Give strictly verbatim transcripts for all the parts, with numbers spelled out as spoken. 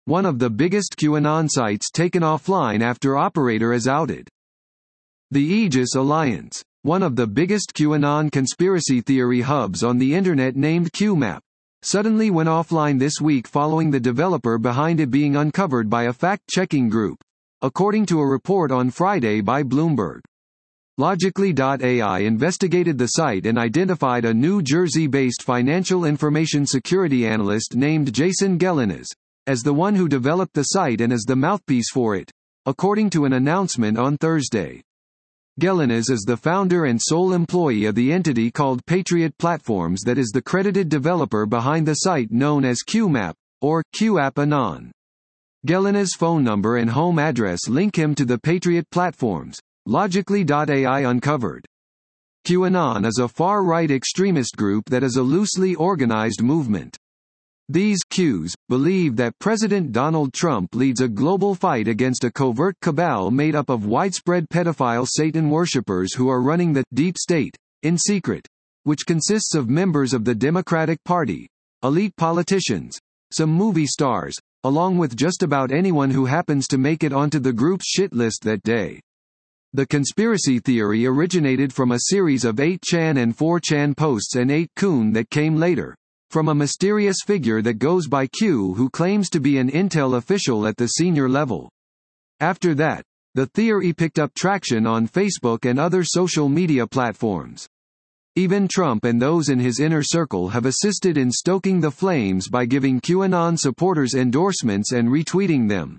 one of the biggest QAnon sites taken offline after operator is outed. The Aegis Alliance, one of the biggest QAnon conspiracy theory hubs on the internet named QMAP, suddenly went offline this week following the developer behind it being uncovered by a fact-checking group, according to a report on Friday by Bloomberg. Logically dot A I investigated the site and identified a New Jersey-based financial information security analyst named Jason Gelinas as the one who developed the site and as the mouthpiece for it, according to an announcement on Thursday. Gelinas is the founder and sole employee of the entity called Patriot Platforms that is the credited developer behind the site known as QMAP, or QAnon. Gelinas' phone number and home address link him to the Patriot Platforms, Logically dot A I uncovered. QAnon is a far-right extremist group that is a loosely organized movement. These Qs believe that President Donald Trump leads a global fight against a covert cabal made up of widespread pedophile Satan worshippers who are running the deep state in secret, which consists of members of the Democratic Party, elite politicians, some movie stars, along with just about anyone who happens to make it onto the group's shit list that day. The conspiracy theory originated from a series of eight chan and four chan posts and eight kun that came later, from a mysterious figure that goes by Q who claims to be an intel official at the senior level. After that, the theory picked up traction on Facebook and other social media platforms. Even Trump and those in his inner circle have assisted in stoking the flames by giving QAnon supporters endorsements and retweeting them.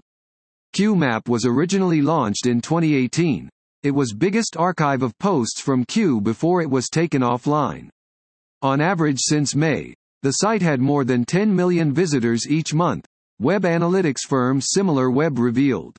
QMAP was originally launched in twenty eighteen. It was biggest archive of posts from Q before it was taken offline. On average since May, the site had more than ten million visitors each month, web analytics firm SimilarWeb revealed.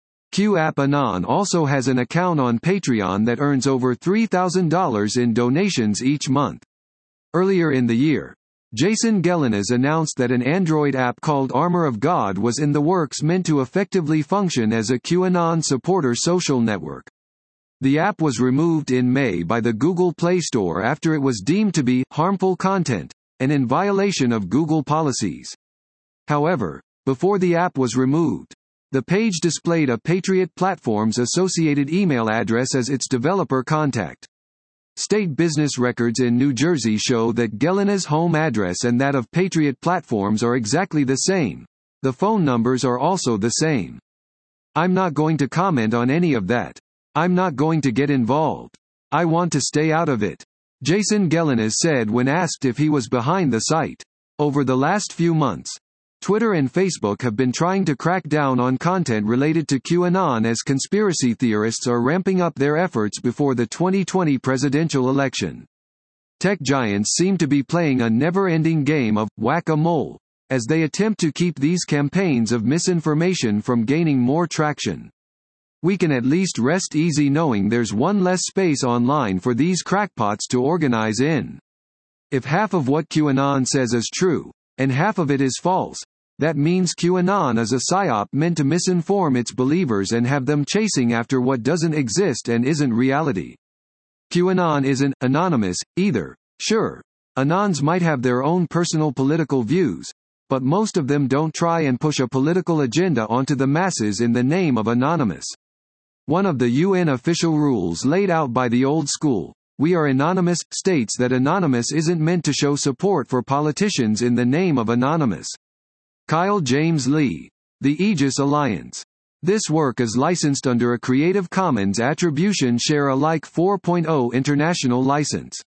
QAnon also has an account on Patreon that earns over three thousand dollars in donations each month. Earlier in the year, Jason Gelinas announced that an Android app called Armor of God was in the works meant to effectively function as a QAnon supporter social network. The app was removed in May by the Google Play Store after it was deemed to be harmful content and in violation of Google policies. However, before the app was removed, the page displayed a Patriot Platforms associated email address as its developer contact. State business records in New Jersey show that Gelinas' home address and that of Patriot Platforms are exactly the same. The phone numbers are also the same. I'm not going to comment on any of that. I'm not going to get involved. I want to stay out of it, Jason Gelinas said when asked if he was behind the site. Over the last few months, Twitter and Facebook have been trying to crack down on content related to QAnon as conspiracy theorists are ramping up their efforts before the twenty twenty presidential election. Tech giants seem to be playing a never-ending game of whack-a-mole as they attempt to keep these campaigns of misinformation from gaining more traction. We can at least rest easy knowing there's one less space online for these crackpots to organize in. If half of what QAnon says is true, and half of it is false, that means QAnon is a psyop meant to misinform its believers and have them chasing after what doesn't exist and isn't reality. QAnon isn't anonymous, either. Sure, Anons might have their own personal political views, but most of them don't try and push a political agenda onto the masses in the name of anonymous. One of the U N official rules laid out by the old school, "We are anonymous," states that anonymous isn't meant to show support for politicians in the name of anonymous. Kyle James Lee. The Aegis Alliance. This work is licensed under a Creative Commons Attribution Share Alike four point oh international license.